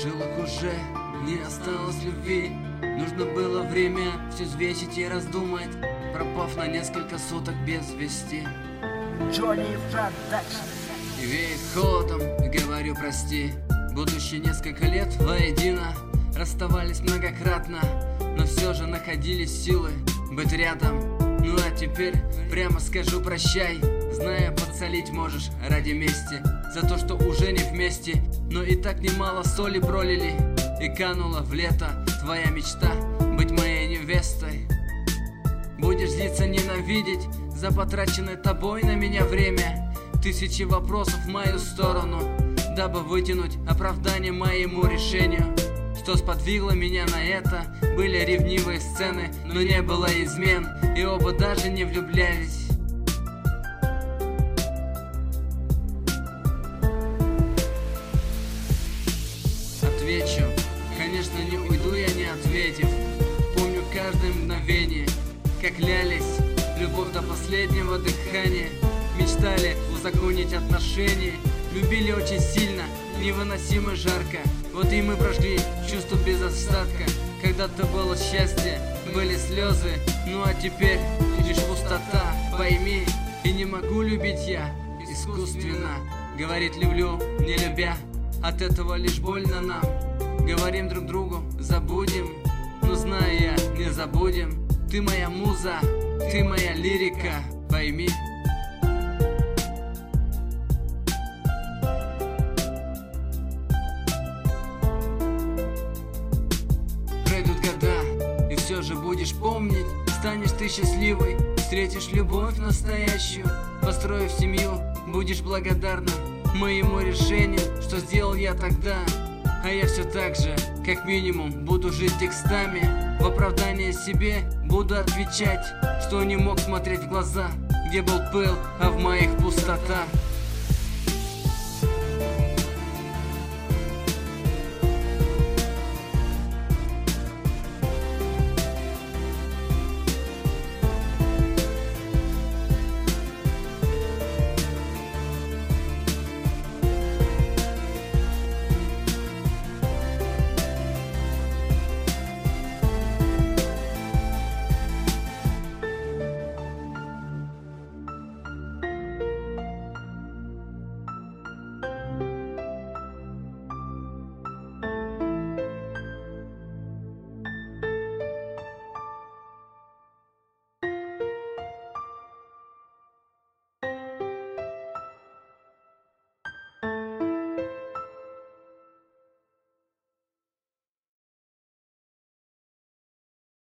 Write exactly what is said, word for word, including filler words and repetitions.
жилах уже не осталось любви. Нужно было время все взвесить и раздумать, пропав на несколько суток без вести. И веет холодом, говорю прости. Будущие несколько лет воедино расставались многократно, но все же находились силы быть рядом. Ну а теперь прямо скажу прощай, зная, подсолить можешь ради мести за то, что уже не вместе. Но и так немало соли пролили, и канула в лето твоя мечта быть моей невестой. Будешь злиться, ненавидеть за потраченное тобой на меня время. Тысячи вопросов в мою сторону, дабы вытянуть оправдание моему решению. Что сподвигло меня на это? Были ревнивые сцены, но не было измен, и оба даже не влюблялись. Отвечу, конечно, не уйду я, не ответив. Помню каждое мгновение, как клялись, любовь до последнего дыхания. Мечтали узаконить отношения, любили очень сильно, невыносимо жарко. Вот и мы прошли чувство без остатка. Когда-то было счастье, были слезы, ну а теперь лишь пустота. Пойми, и не могу любить я искусственно. Говорит люблю, не любя, от этого лишь больно нам. Говорим друг другу, забудем, но знаю я, не забудем. Ты моя муза, ты моя лирика, пойми. Пройдут года, и все же будешь помнить. Станешь ты счастливой, встретишь любовь настоящую. Построив семью, будешь благодарна моему решению, что сделал я тогда. А я все так же, как минимум, буду жить текстами. В оправдание себе буду отвечать, что не мог смотреть в глаза, где был пыл, а в моих пустота.